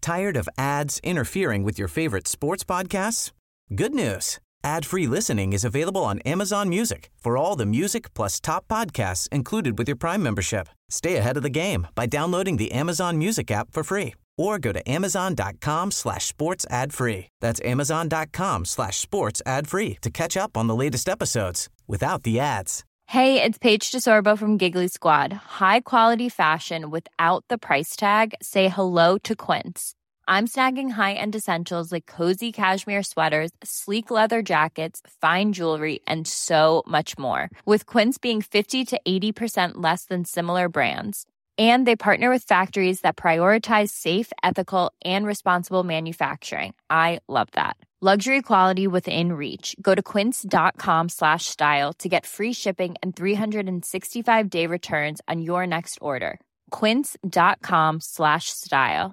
Tired of ads interfering with your favorite sports podcasts? Good news. Ad-free listening is available on Amazon Music for all the music plus top podcasts included with your Prime membership. Stay ahead of the game by downloading the Amazon Music app for free or go to amazon.com/sports ad free. That's amazon.com/sports ad free to catch up on the latest episodes without the ads. Hey, it's Paige DeSorbo from Giggly Squad. High quality fashion without the price tag. Say hello to Quince. I'm snagging high-end essentials like cozy cashmere sweaters, sleek leather jackets, fine jewelry, and so much more. With Quince being 50 to 80% less than similar brands. And they partner with factories that prioritize safe, ethical, and responsible manufacturing. I love that. Luxury quality within reach. Go to quince.com/style to get free shipping and 365-day returns on your next order. Quince.com/style.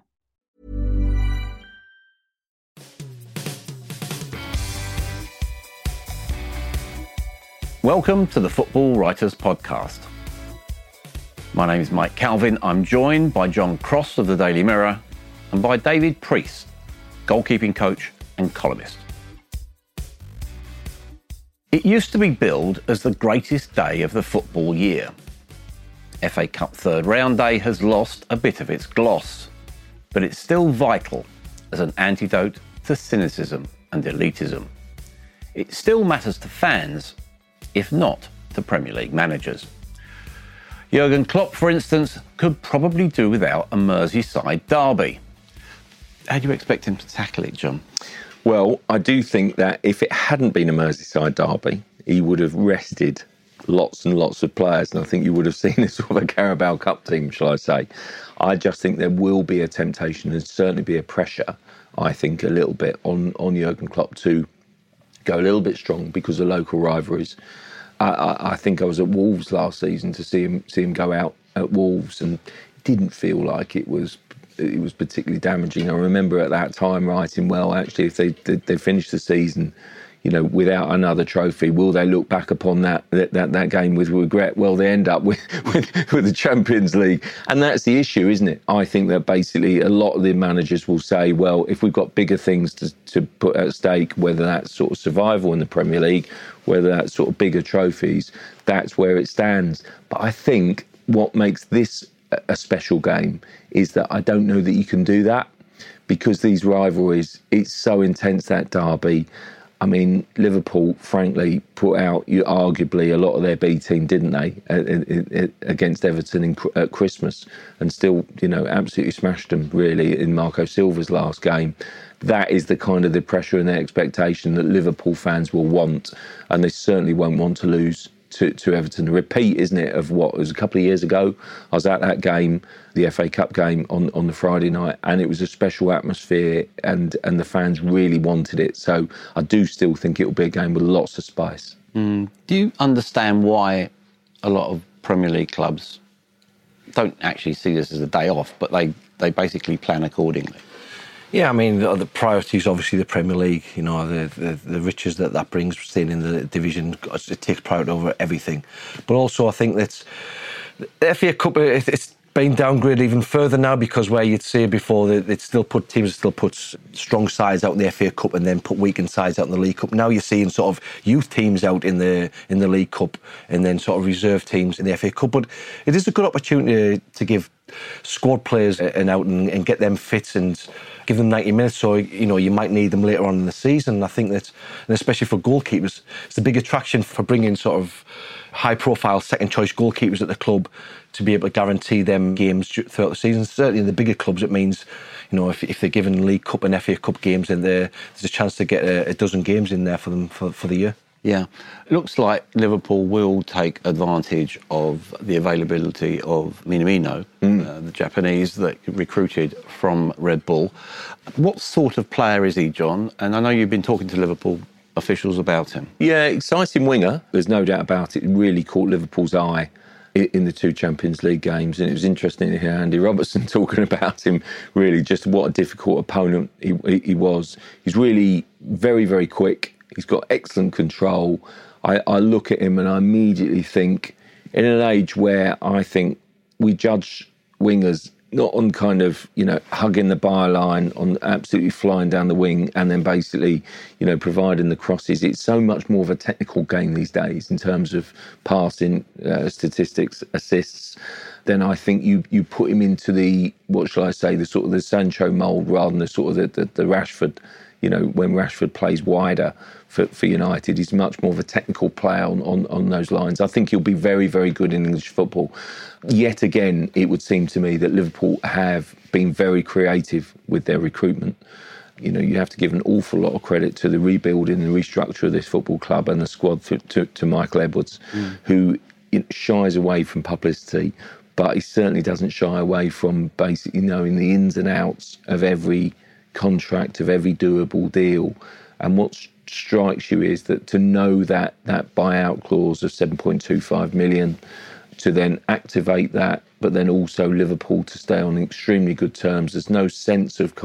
Welcome to the Football Writers Podcast. My name is Mike Calvin. I'm joined by John Cross of the Daily Mirror and by David Priest, goalkeeping coach and columnist. It used to be billed as the greatest day of the football year. FA Cup third round day has lost a bit of its gloss, but it's still vital as an antidote to cynicism and elitism. It still matters to fans, if not to Premier League managers. Jurgen Klopp, for instance, could probably do without a Merseyside derby. How do you expect him to tackle it, John? Well, I do think that if it hadn't been a Merseyside derby, he would have rested lots and lots of players, and I think you would have seen a sort of a Carabao Cup team, shall I say. I just think there will be a temptation and certainly be a pressure, I think, a little bit on Jurgen Klopp to go a little bit strong because of local rivalries. I think I was at Wolves last season to see him go out at Wolves, and it didn't feel like it was particularly damaging. I remember at that time writing, well, actually, if they finish the season, you know, without another trophy, will they look back upon that game with regret? Well, they end up with the Champions League, and that's the issue, isn't it? I think that basically a lot of the managers will say, well, if we've got bigger things to put at stake, whether that's sort of survival in the Premier League, whether that's sort of bigger trophies, that's where it stands. But I think what makes this a special game is that I don't know that you can do that, because these rivalries, it's so intense, that derby. I mean, Liverpool, frankly, put out arguably a lot of their B team, didn't they, against Everton at Christmas, and still, you know, absolutely smashed them, really, in Marco Silva's last game. That is the kind of the pressure and the expectation that Liverpool fans will want, and they certainly won't want to lose to Everton. A repeat, isn't it, of what was a couple of years ago. I was at that game, the FA Cup game on the Friday night, and it was a special atmosphere, and the fans really wanted it. So I do still think it will be a game with lots of spice. Do you understand why a lot of Premier League clubs don't actually see this as a day off, but they basically plan accordingly? Yeah, I mean, the priority is obviously the Premier League. You know, the riches that brings, staying in the division, it takes priority over everything. But also, I think that the FA Cup, it's been downgraded even further now, because where you'd say before that teams still put strong sides out in the FA Cup and then put weakened sides out in the League Cup. Now you're seeing sort of youth teams out in the League Cup and then sort of reserve teams in the FA Cup. But it is a good opportunity to give squad players an out and get them fit and give them 90 minutes, so you know you might need them later on in the season. I think that, and especially for goalkeepers, it's the big attraction for bringing sort of high-profile second-choice goalkeepers at the club to be able to guarantee them games throughout the season. Certainly in the bigger clubs, it means, you know, if they're given League Cup and FA Cup games, then there's a chance to get a dozen games in there for them for the year. Yeah. It looks like Liverpool will take advantage of the availability of Minamino, the Japanese that recruited from Red Bull. What sort of player is he, John? And I know you've been talking to Liverpool officials about him. Yeah, exciting winger. There's no doubt about it. It really caught Liverpool's eye in the two Champions League games, and it was interesting to hear Andy Robertson talking about him, really just what a difficult opponent he was. He's really very, very quick. He's got excellent control. I look at him and I immediately think, in an age where I think we judge wingers kind of, hugging the byline, on absolutely flying down the wing, and then basically, providing the crosses. It's so much more of a technical game these days in terms of passing, statistics, assists. Then I think you put him into the, what shall I say, the sort of the Sancho mould rather than the sort of the Rashford. When Rashford plays wider for United, he's much more of a technical player on those lines. I think he'll be very, very good in English football. Yet again, it would seem to me that Liverpool have been very creative with their recruitment. You have to give an awful lot of credit to the rebuilding and restructure of this football club and the squad to Michael Edwards, who shies away from publicity, but he certainly doesn't shy away from basically knowing the ins and outs of every contract, of every doable deal. And what strikes you is that to know that buyout clause of 7.25 million, to then activate that, but then also Liverpool to stay on extremely good terms. There's no sense of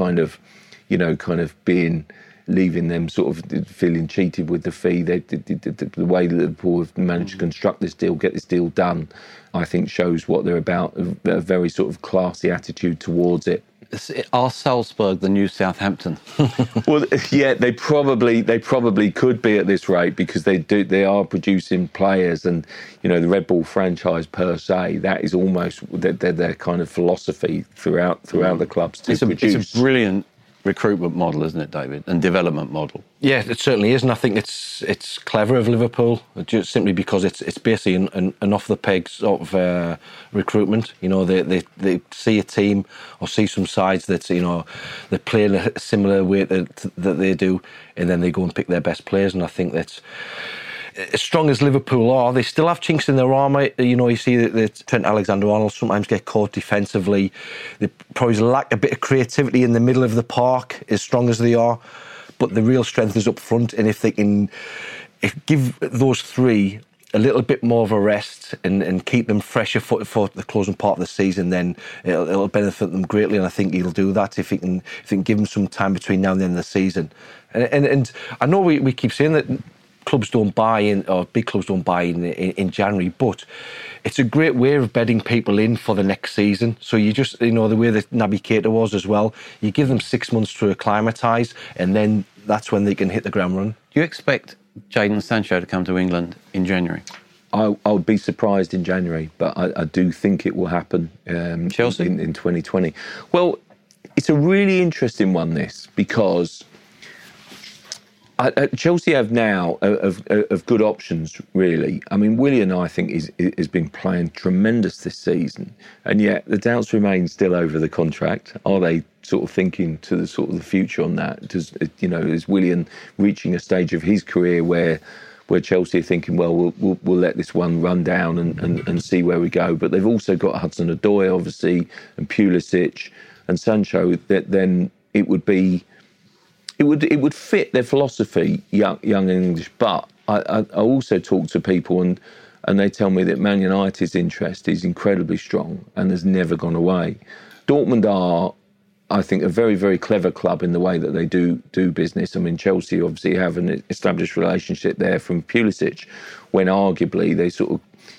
leaving them sort of feeling cheated with the fee. The way that Liverpool have managed to construct this deal, get this deal done, I think shows what they're about, a very sort of classy attitude towards it. Are Salzburg the new Southampton? Well, yeah, they probably could be at this rate, because they are producing players, and the Red Bull franchise per se, that is almost their kind of philosophy throughout the clubs to produce. It's a brilliant recruitment model, isn't it, David, and development model? Yeah, it certainly is, and I think it's clever of Liverpool, just simply because it's basically an off the peg sort of recruitment. They see a team or see some sides that they're playing a similar way that they do, and then they go and pick their best players. And I think that's, as strong as Liverpool are, they still have chinks in their armour. You see that Trent Alexander-Arnold sometimes get caught defensively. They probably lack a bit of creativity in the middle of the park, as strong as they are. But the real strength is up front, and if they can give those three a little bit more of a rest and keep them fresher for the closing part of the season, then it'll benefit them greatly. And I think he'll do that if he can give them some time between now and the end of the season. And I know we keep saying that clubs don't buy in, or big clubs don't buy in January, but it's a great way of bedding people in for the next season. So you just, the way that Naby Keita was as well, you give them 6 months to acclimatise, and then that's when they can hit the ground run. Do you expect Jadon Sancho to come to England in January? I would be surprised in January, but I do think it will happen Chelsea? in 2020. Well, it's a really interesting one, this, because Chelsea have now of good options, really. I mean, Willian, I think, has been playing tremendous this season, and yet the doubts remain still over the contract. Are they sort of thinking to the sort of the future on that? Is Willian reaching a stage of his career where Chelsea are thinking, well, we'll let this one run down and see where we go? But they've also got Hudson-Odoi, obviously, and Pulisic and Sancho. That then it would be. It would fit their philosophy, young English. But I also talk to people and they tell me that Man United's interest is incredibly strong and has never gone away. Dortmund are, I think, a very, very clever club in the way that they do business. I mean, Chelsea obviously have an established relationship there from Pulisic, when arguably they sort of,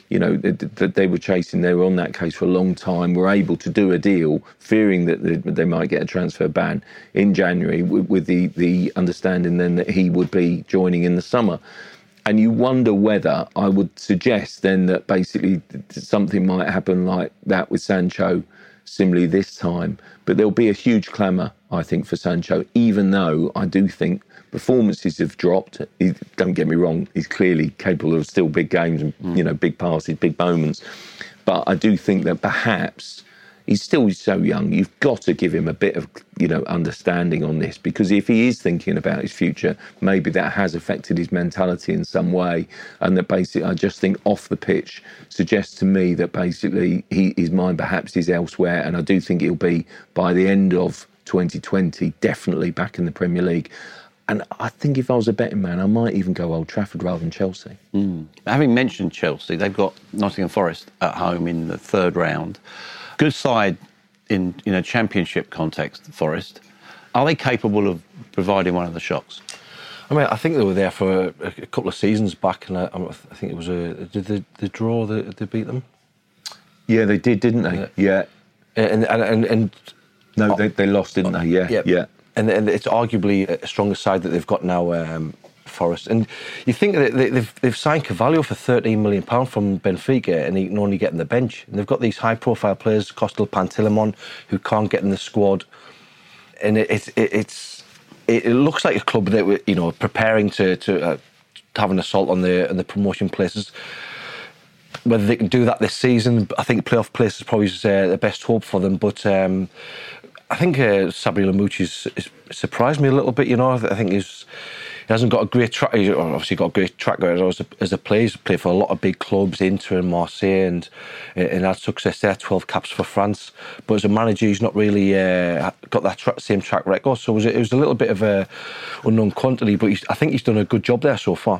they were chasing, they were on that case for a long time, were able to do a deal, fearing that they might get a transfer ban in January, with the understanding then that he would be joining in the summer. And you wonder whether, I would suggest then that basically something might happen like that with Sancho, similarly this time. But there'll be a huge clamour, I think, for Sancho, even though I do think performances have dropped. Don't get me wrong, he's clearly capable of still big games and big passes, big moments. But I do think that perhaps he's still so young. You've got to give him a bit of understanding on this, because if he is thinking about his future, maybe that has affected his mentality in some way, and that basically I just think off the pitch suggests to me that basically his mind perhaps is elsewhere, and I do think he'll be by the end of 2020 definitely back in the Premier League. And I think if I was a betting man, I might even go Old Trafford rather than Chelsea. Having mentioned Chelsea, they've got Nottingham Forest at home in the third round. Good side in championship context, Forest. Are they capable of providing one of the shocks? I mean, I think they were there for a couple of seasons back, and I think it was did they draw? They beat them? Yeah, they did, didn't they? Yeah. And no, they lost, didn't they? Yeah. And it's arguably a stronger side that they've got now, Forest. And you think that they've signed Carvalho for £13 million from Benfica, and he can only get on the bench. And they've got these high-profile players, Costel Pantilimon, who can't get in the squad. And it looks like a club that were, preparing to have an assault on the promotion places. Whether they can do that this season, I think playoff place is probably the best hope for them. But I think Sabri Lamouchi's surprised me a little bit. I think he hasn't got a great track. He's obviously got a great track record as a player. He's played for a lot of big clubs, Inter and Marseille, and had success there. 12 caps for France. But as a manager, he's not really got that same track record. So it was a little bit of a unknown quantity. But I think he's done a good job there so far.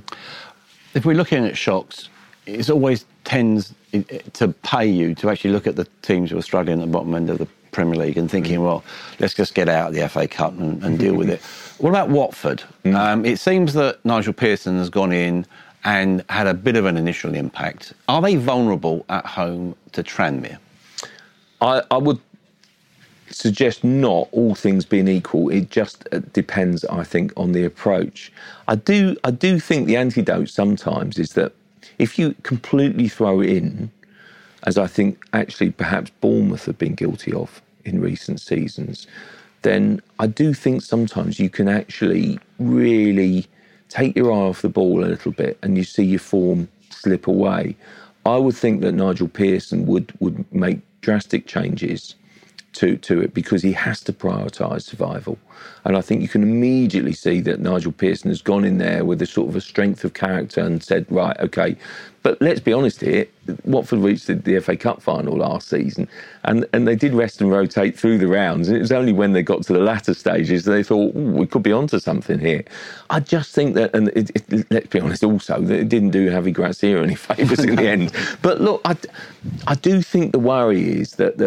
If we're looking at shocks, it always tends to pay you to actually look at the teams who are struggling at the bottom end of the Premier League and thinking, well, let's just get out of the FA Cup and deal with it. What about Watford? It seems that Nigel Pearson has gone in and had a bit of an initial impact. Are they vulnerable at home to Tranmere? I would suggest not, all things being equal. It just depends, I think, on the approach. I do think the antidote sometimes is that if you completely throw it in, as I think actually perhaps Bournemouth have been guilty of in recent seasons, then I do think sometimes you can actually really take your eye off the ball a little bit and you see your form slip away. I would think that Nigel Pearson would make drastic changes to it because he has to prioritise survival. And I think you can immediately see that Nigel Pearson has gone in there with a sort of a strength of character and said, right, OK, but let's be honest here, Watford reached the FA Cup final last season and they did rest and rotate through the rounds. And it was only when they got to the latter stages that they thought, we could be onto something here. I just think that, and let's be honest also, that it didn't do Javi Gracia any favours in the end. But look, I do think the worry is that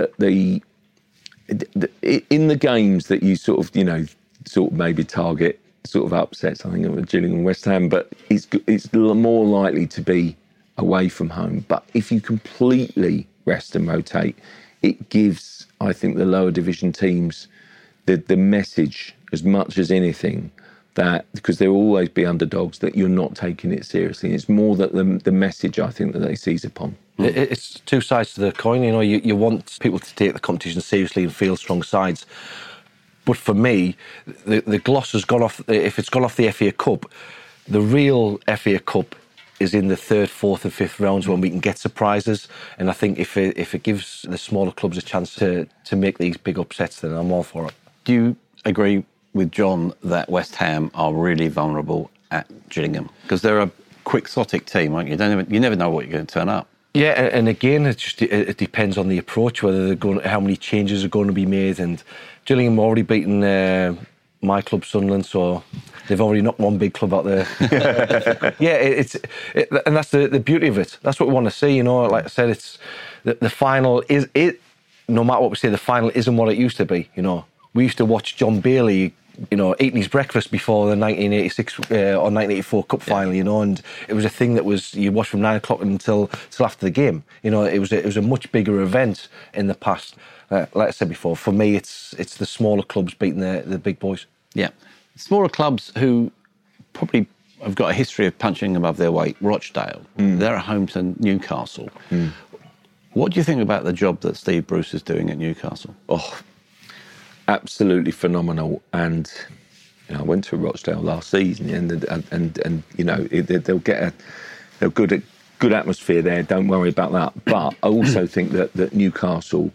in the games that you sort of maybe target sort of upsets, I think of Gillingham and West Ham, but it's more likely to be away from home. But if you completely rest and rotate, it gives, I think, the lower division teams the message as much as anything that, because there will always be underdogs, that you're not taking it seriously. It's more that the message, I think, that they seize upon. It's two sides to the coin. You want people to take the competition seriously and field strong sides. But for me, the gloss has gone off. If it's gone off the FA Cup, the real FA Cup is in the third, fourth and fifth rounds when we can get surprises. And I think if it gives the smaller clubs a chance to make these big upsets, then I'm all for it. Do you agree with John that West Ham are really vulnerable at Gillingham? Because they're a quixotic team, aren't you? You never know what you're going to turn up. Yeah, and again, it depends on the approach, whether how many changes are going to be made. And Gillingham already beaten my club, Sunderland, so they've already knocked one big club out there. Yeah, and that's the beauty of it. That's what we want to see. Like I said, it's the final is it. No matter what we say, the final isn't what it used to be. We used to watch John Bailey, eating his breakfast before the 1986 or 1984 Cup final, and it was a thing that was you watch from 9 o'clock until after the game. It was a much bigger event in the past. Like I said before, for me, it's the smaller clubs beating the big boys. Yeah, smaller clubs who probably have got a history of punching above their weight. Rochdale, they're at home to Newcastle. What do you think about the job that Steve Bruce is doing at Newcastle? Oh, absolutely phenomenal. And I went to Rochdale last season, and they'll get a good atmosphere there. Don't worry about that. But I also think that Newcastle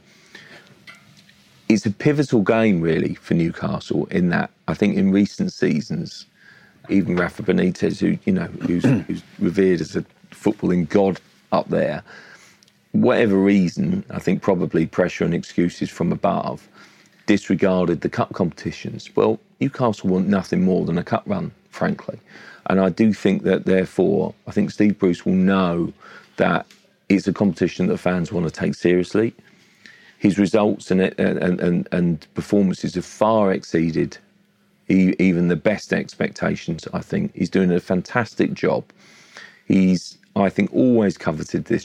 is a pivotal game really for Newcastle. In that, I think in recent seasons, even Rafa Benitez, who's revered as a footballing god up there, whatever reason, I think probably pressure and excuses from above, disregarded the cup competitions. Well, Newcastle want nothing more than a cup run, frankly. And I do think that, therefore, I think Steve Bruce will know that it's a competition that fans want to take seriously. His results and performances have far exceeded even the best expectations, I think. He's doing a fantastic job. He's, I think, always coveted this job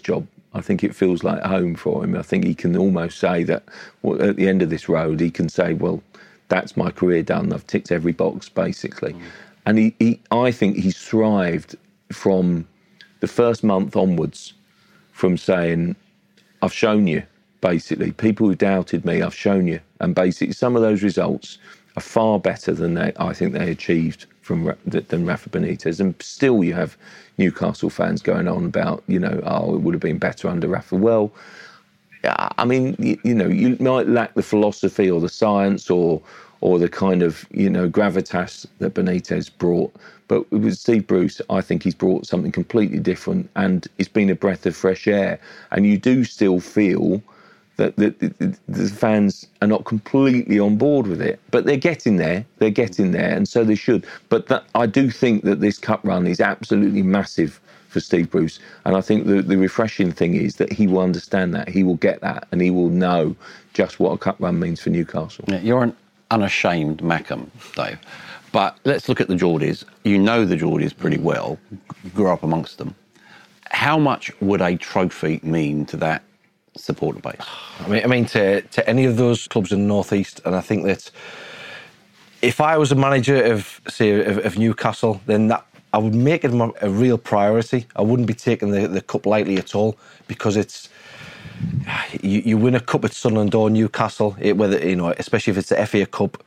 I think it feels like home for him. I think he can almost say that at the end of this road, he can say, well, that's my career done. I've ticked every box, basically. And I think he's thrived from the first month onwards from saying, I've shown you, basically. People who doubted me, I've shown you. And basically, some of those results are far better than I think they achieved than Rafa Benitez. And still you have Newcastle fans going on about, it would have been better under Rafa. Well, I mean, you might lack the philosophy or the science or the kind of, gravitas that Benitez brought. But with Steve Bruce, I think he's brought something completely different, and it's been a breath of fresh air. And you do still feel that the fans are not completely on board with it, but they're getting there, and so they should. But I do think that this cup run is absolutely massive for Steve Bruce, and I think the refreshing thing is that he will understand that, he will get that, and he will know just what a cup run means for Newcastle. Yeah, you're an unashamed Mackem, Dave, but let's look at the Geordies. You know the Geordies pretty well, grew up amongst them. How much would a trophy mean to that supporter base? I mean, to any of those clubs in the North East, and I think that if I was a manager of Newcastle, then that I would make it a real priority. I wouldn't be taking the cup lightly at all, because it's you win a cup at Sunderland or Newcastle, especially if it's the FA Cup,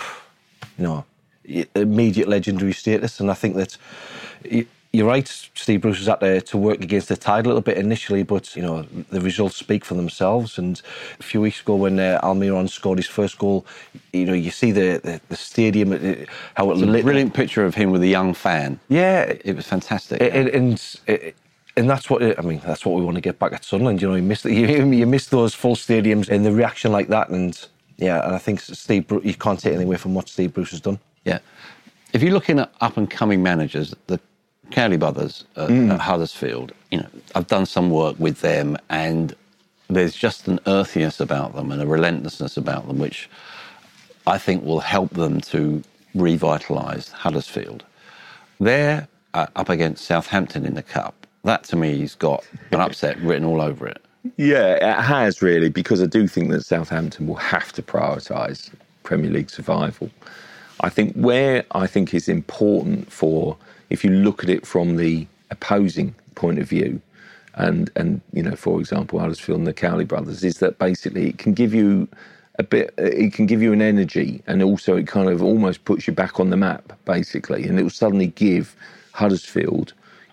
immediate legendary status. And I think that you're right, Steve Bruce has had to work against the tide a little bit initially, but, the results speak for themselves. And a few weeks ago when Almiron scored his first goal, you see the stadium, how it lit. A brilliant picture of him with a young fan. Yeah. It was fantastic. And that's what that's what we want to get back at Sunderland. You miss those full stadiums and the reaction like that. And I think Steve Bruce, you can't take anything away from what Steve Bruce has done. Yeah. If you're looking at up-and-coming managers, the Cowley brothers at Huddersfield, I've done some work with them, and there's just an earthiness about them and a relentlessness about them which I think will help them to revitalise Huddersfield. They're up against Southampton in the Cup. That, to me, has got an upset written all over it. Yeah, it has really, because I do think that Southampton will have to prioritise Premier League survival. I think it's important for, if you look at it from the opposing point of view, and for example, Huddersfield and the Cowley brothers, is that basically it can give you an energy, and also it kind of almost puts you back on the map, basically, and it will suddenly give Huddersfield,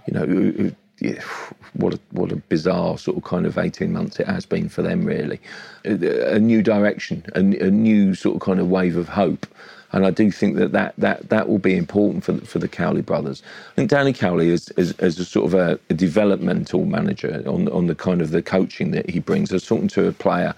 what a bizarre sort of kind of 18 months it has been for them, really, a new direction, a new sort of kind of wave of hope. And I do think that will be important for the Cowley brothers. I think Danny Cowley is a sort of a developmental manager on the kind of the coaching that he brings. I was talking to a player,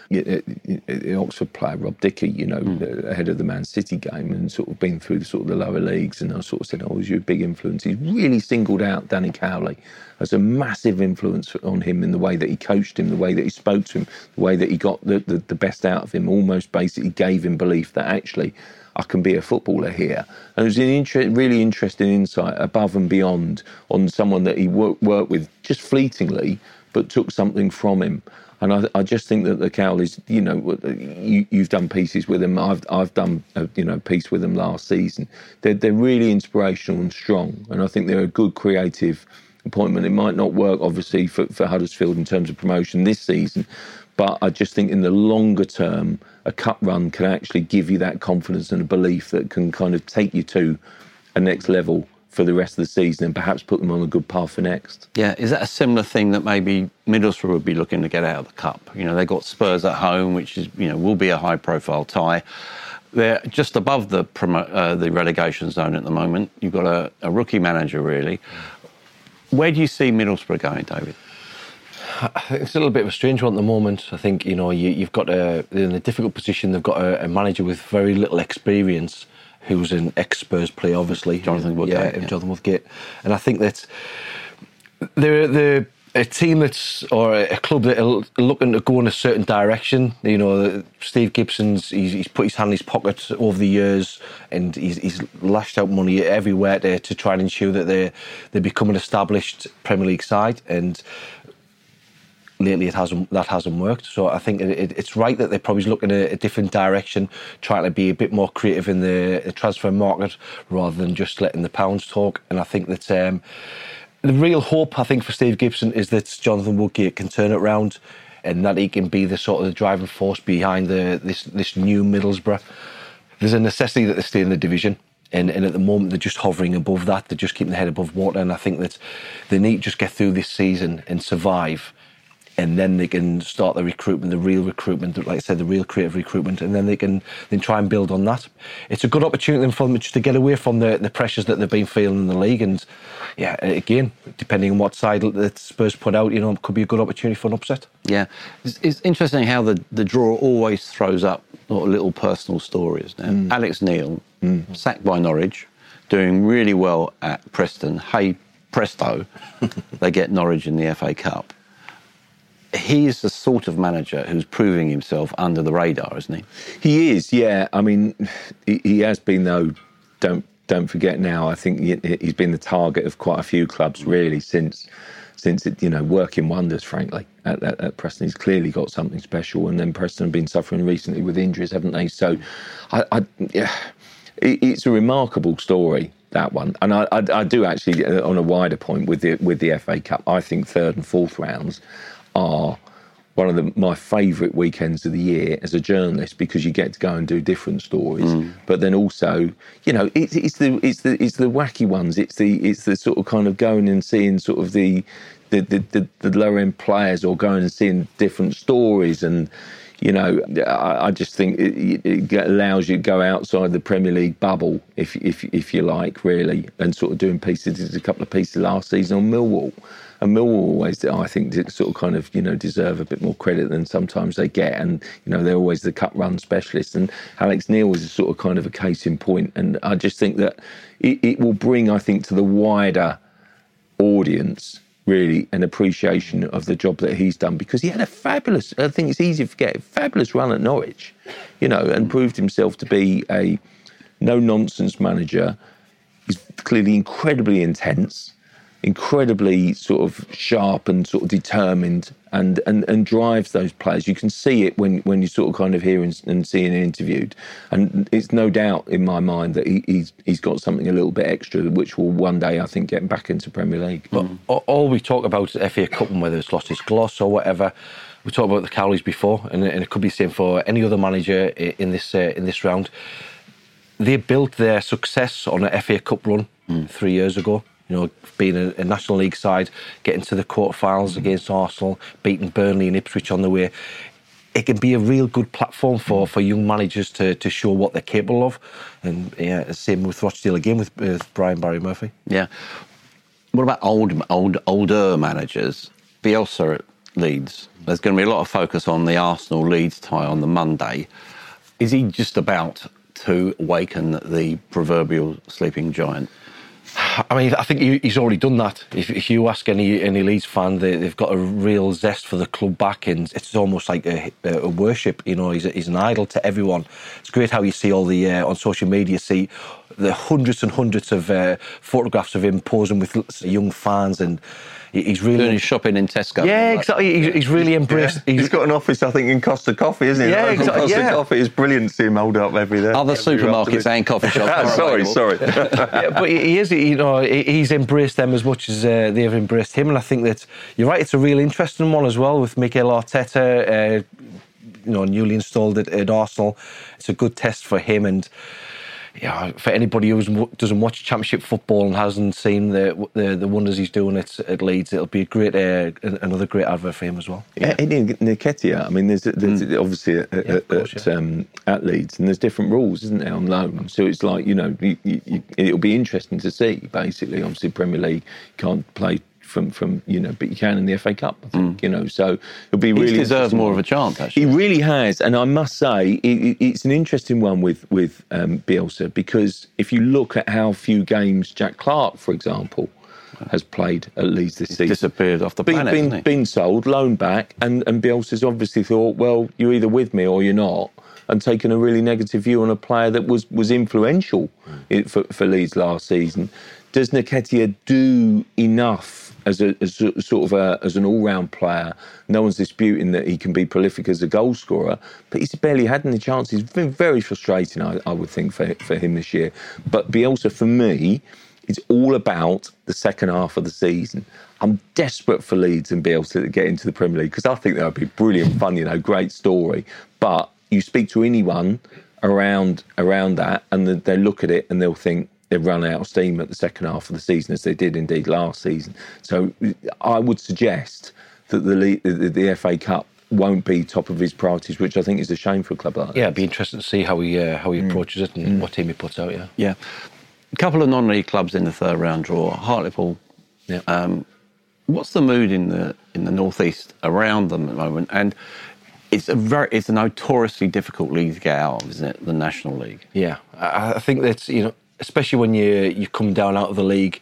the Oxford player, Rob Dickey, ahead of the Man City game, and sort of been through the lower leagues, and I sort of said, was you a big influence? He's really singled out Danny Cowley as a massive influence on him in the way that he coached him, the way that he spoke to him, the way that he got the best out of him, almost basically gave him belief that actually I can be a footballer here. And it was an really interesting insight above and beyond on someone that he worked with just fleetingly, but took something from him. And I just think that the Cowleys, you've done pieces with them. I've done a piece with them last season. They're really inspirational and strong, and I think they're a good creative appointment. It might not work, obviously, for Huddersfield in terms of promotion this season, but I just think in the longer term, a cup run can actually give you that confidence and a belief that can kind of take you to a next level for the rest of the season and perhaps put them on a good path for next. Yeah, is that a similar thing that maybe Middlesbrough would be looking to get out of the Cup? They've got Spurs at home, which is, will be a high-profile tie. They're just above the relegation zone at the moment. You've got a rookie manager, really. Where do you see Middlesbrough going, David? I think it's a little bit of a strange one at the moment. I think, you've got they're in a difficult position. They've got a manager with very little experience, who's an ex-Spurs player, obviously. Jonathan Woodgate. Jonathan Woodgate. And I think that they're a team or a club that are looking to go in a certain direction. Steve Gibson's, he's put his hand in his pocket over the years, and he's lashed out money everywhere to try and ensure that they become an established Premier League side. And lately that hasn't worked. So I think it's right that they're probably looking at a different direction, trying to be a bit more creative in the transfer market rather than just letting the pounds talk. And I think that the real hope, I think, for Steve Gibson is that Jonathan Woodgate can turn it around and that he can be the sort of the driving force behind this new Middlesbrough. There's a necessity that they stay in the division. And at the moment, they're just hovering above that. They're just keeping their head above water. And I think that they need to just get through this season and survive. And then they can start the recruitment, the real recruitment, like I said, the real creative recruitment. And then they can then try and build on that. It's a good opportunity for them just to get away from the pressures that they've been feeling in the league. And yeah, again, depending on what side that Spurs put out, it could be a good opportunity for an upset. Yeah. It's interesting how the draw always throws up little personal stories. Now, Alex Neil, sacked by Norwich, doing really well at Preston. Hey, presto, they get Norwich in the FA Cup. He is the sort of manager who's proving himself under the radar, isn't he? He is, yeah. I mean, he has been, though, don't forget now, I think he's been the target of quite a few clubs, really, since it, working wonders, frankly, at Preston. He's clearly got something special, and then Preston have been suffering recently with injuries, haven't they? So, it's a remarkable story, that one. And I do actually, on a wider point, with the FA Cup, I think third and fourth rounds are one of my favourite weekends of the year as a journalist, because you get to go and do different stories. But then also, it's the wacky ones. It's the sort of kind of going and seeing sort of the lower end players, or going and seeing different stories. And I just think it allows you to go outside the Premier League bubble, if you like, really, and sort of doing pieces. There's a couple of pieces last season on Millwall. And Millwall always, I think, sort of kind of, deserve a bit more credit than sometimes they get. And, they're always the cut run specialists. And Alex Neil is a sort of kind of a case in point. And I just think that it will bring, I think, to the wider audience, really, an appreciation of the job that he's done, because he had a fabulous, I think it's easy to forget, fabulous run at Norwich, and proved himself to be a no-nonsense manager. He's clearly incredibly intense, incredibly sort of sharp and sort of determined, and drives those players. You can see it when you sort of kind of hear and see him interviewed. And it's no doubt in my mind that he's got something a little bit extra, which will one day, I think, get him back into Premier League. But all we talk about is FA Cup, and whether it's lost its gloss or whatever. We talked about the Cowleys before, and it could be the same for any other manager in this round. They built their success on an FA Cup run 3 years ago. Being a National League side, getting to the quarterfinals against Arsenal, beating Burnley and Ipswich on the way. It can be a real good platform for young managers to show what they're capable of. And yeah, same with Rochdale again with Brian Barry Murphy. Yeah. What about older managers? Bielsa at Leeds. There's going to be a lot of focus on the Arsenal-Leeds tie on the Monday. Is he just about to awaken the proverbial sleeping giant? I mean, I think he's already done that. If you ask any Leeds fan, they've got a real zest for the club back, and it's almost like a worship. He's an idol to everyone. It's great how you see all the on social media, see the hundreds and hundreds of photographs of him posing with young fans, and he's really doing his shopping in Tesco. Yeah, exactly. He's really embraced. Yeah. He's got an office, I think, in Costa Coffee, isn't he? Yeah, exactly. Costa Coffee is brilliant to see him hold up every day. Other supermarkets and coffee shops. Sorry. Yeah, but he is. He's embraced them as much as they've embraced him, and I think that you're right. It's a real interesting one as well with Mikel Arteta, newly installed at Arsenal. It's a good test for him, and for anybody who doesn't watch Championship football and hasn't seen the wonders he's doing at Leeds, it'll be a great another great advert for him as well. Yeah. Eddie Nketiah, I mean, there's obviously at Leeds, and there's different rules, isn't there, on loan? So it's like, it'll be interesting to see, basically. Obviously, Premier League can't play from but you can in the FA Cup, I think, so it'll be really... He's deserved more of a chance, actually. He really has, and I must say, it's an interesting one with Bielsa, because if you look at how few games Jack Clarke, for example, has played at Leeds this season. Disappeared off the planet, hasn't he? Been sold, loaned back, and Bielsa's obviously thought, well, you're either with me or you're not. and taken a really negative view on a player that was influential for Leeds last season. Does Nketiah do enough as an all-round player? No one's disputing that he can be prolific as a goal scorer, but he's barely had any chances. It's been very frustrating, I would think, for him this year. But Bielsa, for me, it's all about the second half of the season. I'm desperate for Leeds and Bielsa to get into the Premier League because I think that would be brilliant fun, great story. But you speak to anyone around that and they look at it and they'll think, they've run out of steam at the second half of the season, as they did indeed last season. So I would suggest that the FA Cup won't be top of his priorities, which I think is a shame for a club like that. Yeah, it'd be interesting to see how he approaches it and what team he puts out. Yeah. A couple of non-league clubs in the third round draw. Hartlepool. Yeah. What's the mood in the northeast around them at the moment? And it's a notoriously difficult league to get out of, isn't it? The National League. Yeah, I think that's especially when you come down out of the league,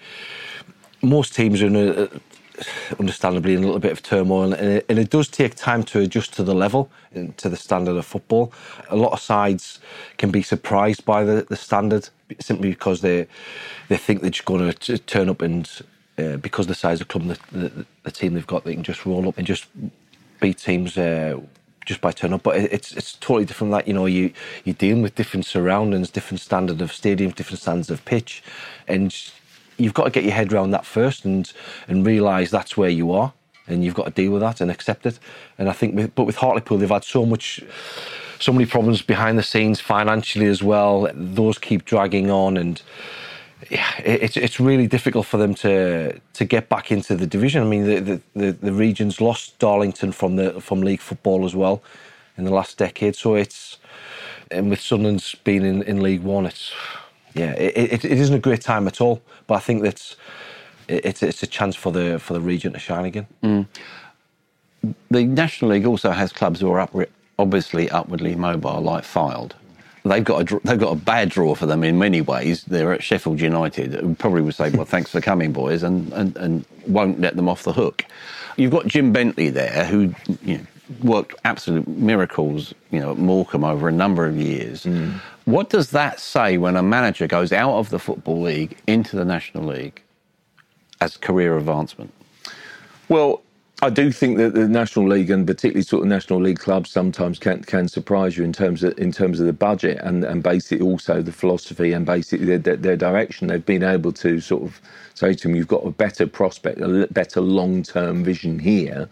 most teams are understandably in a little bit of turmoil, and it does take time to adjust to the level and to the standard of football. A lot of sides can be surprised by the standard simply because they think they're just going to turn up and because the size of club, the team they've got, they can just roll up and just beat teams just by turning up. But it's totally different. That you're dealing with different surroundings, different standard of stadiums, different standards of pitch, and you've got to get your head around that first and realise that's where you are, and you've got to deal with that and accept it. And I think, with Hartlepool, they've had so many problems behind the scenes financially as well. Those keep dragging on, and yeah, it's really difficult for them to get back into the division. I mean, the region's lost Darlington from league football as well in the last decade. So and with Sunderland's being in League One, it isn't a great time at all. But I think that it's a chance for the region to shine again. Mm. The National League also has clubs who are obviously upwardly mobile, like Fylde. They've got a bad draw for them in many ways. They're at Sheffield United, who probably would say, well, thanks for coming, boys, and won't let them off the hook. You've got Jim Bentley there, who worked absolute miracles at Morecambe over a number of years. Mm. What does that say when a manager goes out of the Football League into the National League as career advancement? Well, I do think that the National League, and particularly sort of National League clubs, sometimes can surprise you in terms of the budget and basically also the philosophy and basically their direction. They've been able to sort of say to them, you've got a better prospect, a better long-term vision here.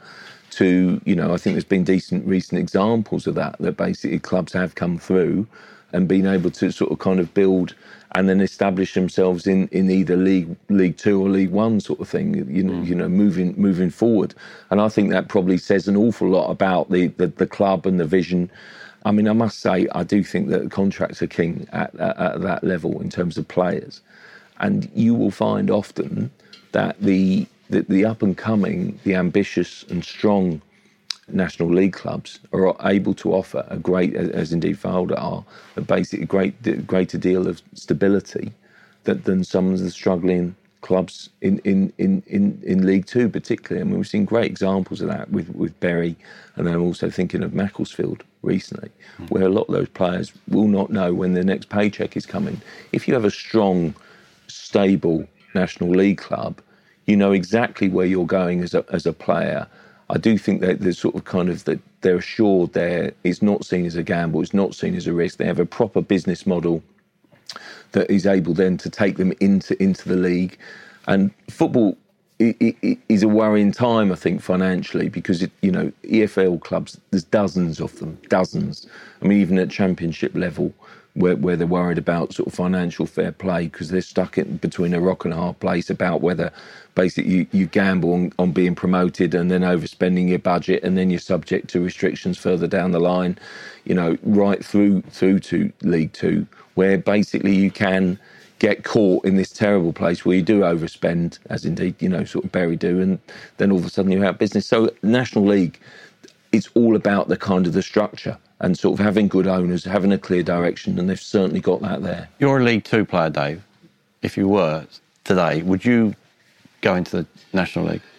I think there's been decent recent examples of that basically clubs have come through and been able to sort of kind of build and then establish themselves in either League Two or League One sort of thing, moving forward. And I think that probably says an awful lot about the club and the vision. I mean, I must say, I do think that contracts are king at that level in terms of players. And you will find often that the up and coming, the ambitious and strong National League clubs are able to offer a great, as indeed Fylde are, a basically greater deal of stability than some of the struggling clubs in League Two particularly. I mean, we've seen great examples of that with Bury, and then I'm also thinking of Macclesfield recently, where a lot of those players will not know when their next paycheck is coming. If you have a strong, stable National League club, you know exactly where you're going as a player. I do think that there's sort of kind of that they're assured it's not seen as a gamble, it's not seen as a risk. They have a proper business model that is able then to take them into the league. And football is a worrying time, I think, financially, because EFL clubs, there's dozens of them, dozens. I mean, even at championship level, where they're worried about sort of financial fair play because they're stuck in between a rock and a hard place about whether basically you gamble on being promoted and then overspending your budget, and then you're subject to restrictions further down the line, right through to League Two, where basically you can get caught in this terrible place where you do overspend, as indeed, sort of Bury do, and then all of a sudden you're out of business. So National League, it's all about the kind of the structure and sort of having good owners, having a clear direction, and they've certainly got that there. You're a League Two player, Dave. If you were today, would you go into the National League?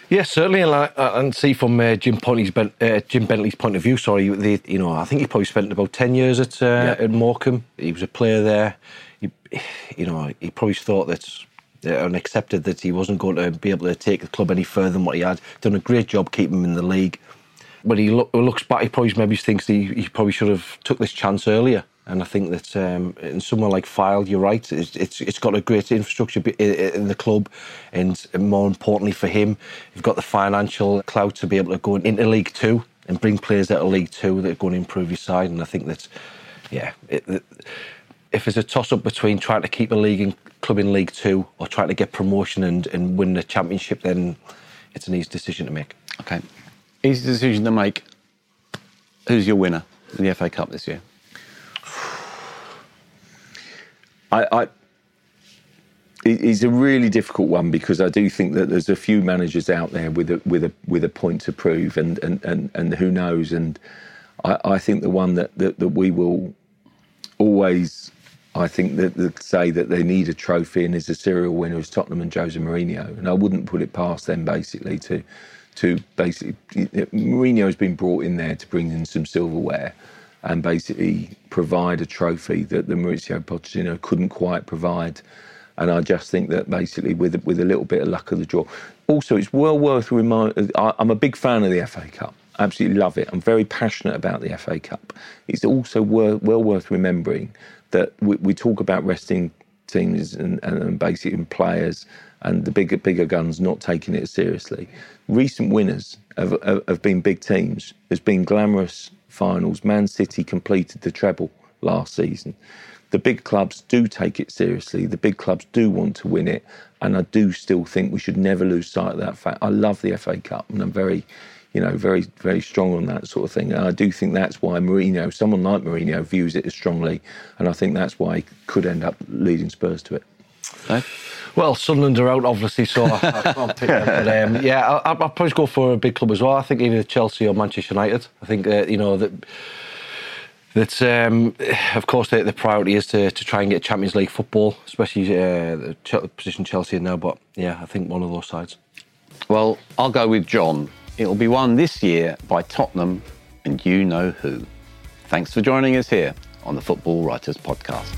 Yeah, certainly, and see from Jim Bentley's point of view. Sorry, I think he probably spent about 10 years at Morecambe. He was a player there. He probably thought that and accepted that he wasn't going to be able to take the club any further than what he had. Done a great job keeping him in the league. When he looks back, he probably maybe thinks he probably should have took this chance earlier. And I think that in somewhere like Fylde, you're right. It's got a great infrastructure in the club, and more importantly for him, you've got the financial clout to be able to go into League Two and bring players out of League Two that are going to improve your side. And I think that, if there's a toss-up between trying to keep a club in League Two or trying to get promotion and win the Championship, then it's an easy decision to make. Okay, easy decision to make. Who's your winner in the FA Cup this year? It's a really difficult one because I do think that there's a few managers out there with a point to prove, and who knows. And I think the one that we will always, I think that say that they need a trophy and is a serial winner is Tottenham and Jose Mourinho, and I wouldn't put it past them basically to Mourinho has been brought in there to bring in some silverware and basically provide a trophy that the Mauricio Pochettino couldn't quite provide. And I just think that basically with a little bit of luck of the draw. Also, it's well worth reminding, I'm a big fan of the FA Cup. I absolutely love it. I'm very passionate about the FA Cup. It's also well worth remembering that we talk about resting teams and basically players and the bigger guns not taking it seriously. Recent winners have been big teams. There's been glamorous finals. Man City completed the treble last season. The big clubs do take it seriously. The big clubs do want to win it. And I do still think we should never lose sight of that fact. I love the FA Cup and I'm very, very strong on that sort of thing. And I do think that's why someone like Mourinho views it as strongly. And I think that's why he could end up leading Spurs to it. Okay. Well, Sunderland are out, obviously, so I can't pick them. But, I'll probably go for a big club as well. I think either Chelsea or Manchester United. I think, of course, the priority is to try and get Champions League football, especially the position Chelsea in now. But, I think one of those sides. Well, I'll go with John. It'll be won this year by Tottenham and you know who. Thanks for joining us here on the Football Writers Podcast.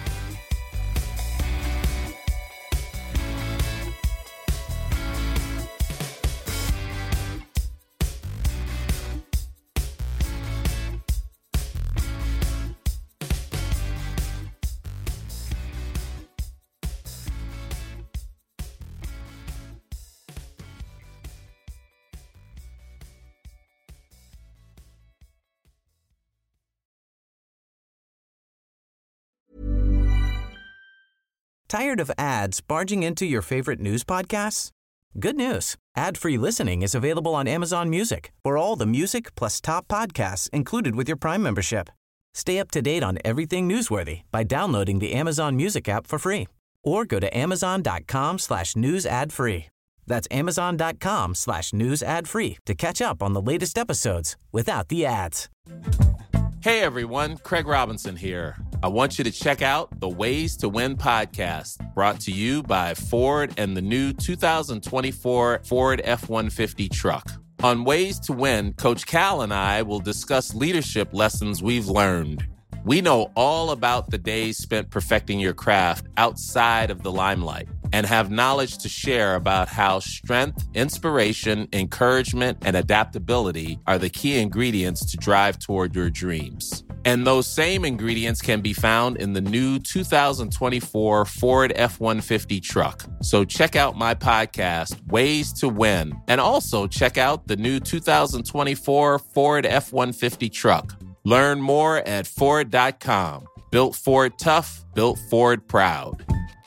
Tired of ads barging into your favorite news podcasts? Good news. Ad-free listening is available on Amazon Music for all the music plus top podcasts included with your Prime membership. Stay up to date on everything newsworthy by downloading the Amazon Music app for free or go to amazon.com/news ad free. That's amazon.com/news ad free to catch up on the latest episodes without the ads. Hey everyone, Craig Robinson here. I want you to check out the Ways to Win podcast, brought to you by Ford and the new 2024 Ford F-150 truck. On Ways to Win, Coach Cal and I will discuss leadership lessons we've learned. We know all about the days spent perfecting your craft outside of the limelight and have knowledge to share about how strength, inspiration, encouragement, and adaptability are the key ingredients to drive toward your dreams. And those same ingredients can be found in the new 2024 Ford F-150 truck. So check out my podcast, Ways to Win, and also check out the new 2024 Ford F-150 truck. Learn more at Ford.com. Built Ford tough, built Ford proud.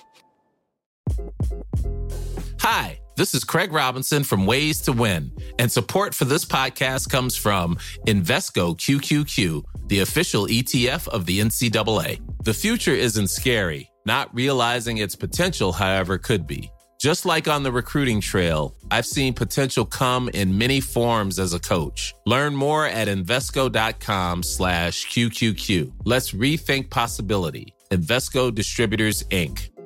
Hi, this is Craig Robinson from Ways to Win, and support for this podcast comes from Invesco QQQ, the official ETF of the NCAA. The future isn't scary. Not realizing its potential, however, could be. Just like on the recruiting trail, I've seen potential come in many forms as a coach. Learn more at Invesco.com/QQQ. Let's rethink possibility. Invesco Distributors, Inc.